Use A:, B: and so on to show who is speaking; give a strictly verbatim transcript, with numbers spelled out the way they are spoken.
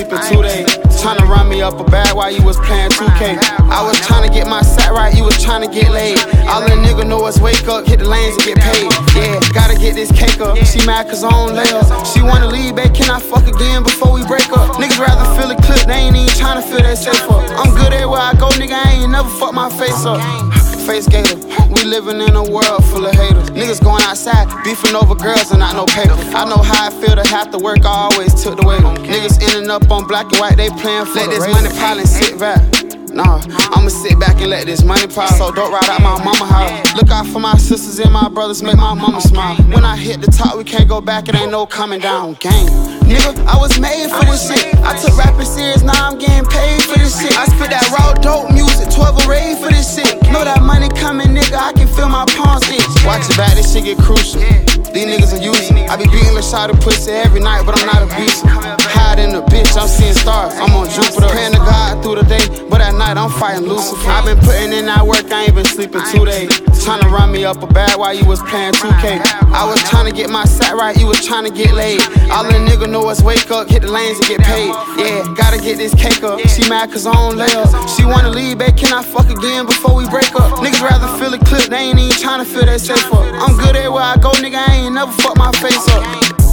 A: sleeping two days. Tryna run me up a bag while you was playing two K. I was tryna get my sack right, you was tryna get laid. All a nigga know is wake up, hit the lanes and get paid. Yeah, gotta get this cake up. She mad cause I don't lay up. She wanna leave, babe, can I fuck again before we break up? Niggas rather feel a clip, they ain't even tryna feel that safer. I'm good everywhere I go, nigga, I ain't never fuck my face up. Face gator, we living in a world full of haters. Niggas going outside, beefing over girls and not no paper. I know how I feel to have to work, I always took the weight. Niggas ending up on black and white, they playing for let this money pile and sit back. Nah, I'ma sit back and let this money pile. So don't ride out my mama house. Look out for my sisters and my brothers, make my mama smile. When I hit the top, we can't go back, it ain't no coming down. Gang, nigga, I was made for this shit. I took rapping serious, now I'm getting paid for this shit. I spit that raw dope music, twelve a raid for this shit. Know that money coming, nigga, I can feel my palms itch. Watch it back, this shit get crucial. These niggas are using. I be beating the shot of pussy every night, but I'm not abusive. Hide in the bitch, I'm seeing stars. I'm on Jupiter, praying to God through the day, but at night I'm fighting Lucifer. I been putting in that work, I ain't been sleeping two days. Tryna run me up a bag while you was playing two K. I was tryna get my sack right, you was tryna get laid. All a nigga know is wake up, hit the lanes and get paid. Yeah, gotta get this cake up. She mad cause I don't lay up. She wanna leave, babe, can I fuck again before we break up? Niggas rather feel a clip, they ain't even tryna feel that safer. I'm good everywhere I go, nigga, I ain't never fuck my face up.